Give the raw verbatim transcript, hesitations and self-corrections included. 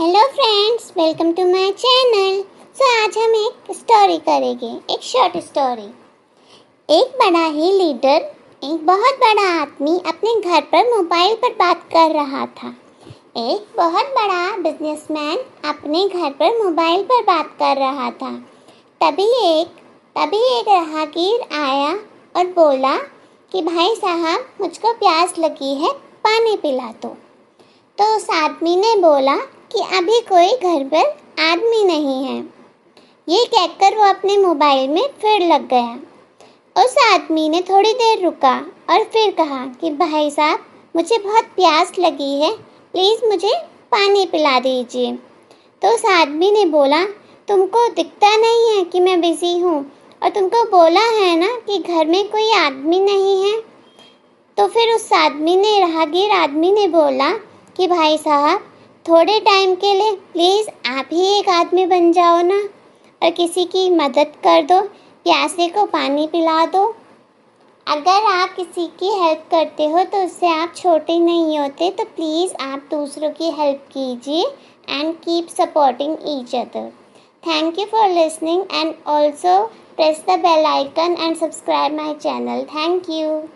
Hello friends, welcome to my channel. So आज हम एक स्टोरी करेंगे, एक शॉर्ट स्टोरी। एक बड़ा ही लीडर, एक बहुत बड़ा आदमी अपने घर पर मोबाइल पर बात कर रहा था। एक बहुत बड़ा बिजनेसमैन अपने घर पर मोबाइल पर बात कर रहा था। तभी एक तभी एक राहगीर आया और बोला कि भाई साहब, मुझको प्यास लगी है, पानी पिला दो। तो उस आदमी ने बोला कि अभी कोई घर पर आदमी नहीं है। ये कहकर वो अपने मोबाइल में फिर लग गया। उस आदमी ने थोड़ी देर रुका और फिर कहा कि भाई साहब, मुझे बहुत प्यास लगी है, प्लीज़ मुझे पानी पिला दीजिए। तो उस आदमी ने बोला, तुमको दिखता नहीं है कि मैं बिज़ी हूँ, और तुमको बोला है ना कि घर में कोई आदमी नहीं है। तो फिर उस आदमी ने राहगीर आदमी ने बोला कि भाई साहब, थोड़े टाइम के लिए प्लीज़ आप ही एक आदमी बन जाओ ना, और किसी की मदद कर दो, प्यासे को पानी पिला दो। अगर आप किसी की हेल्प करते हो तो उससे आप छोटे नहीं होते, तो प्लीज़ आप दूसरों की हेल्प कीजिए and keep supporting each other. Thank you for listening and also press the bell icon and subscribe my channel. Thank you.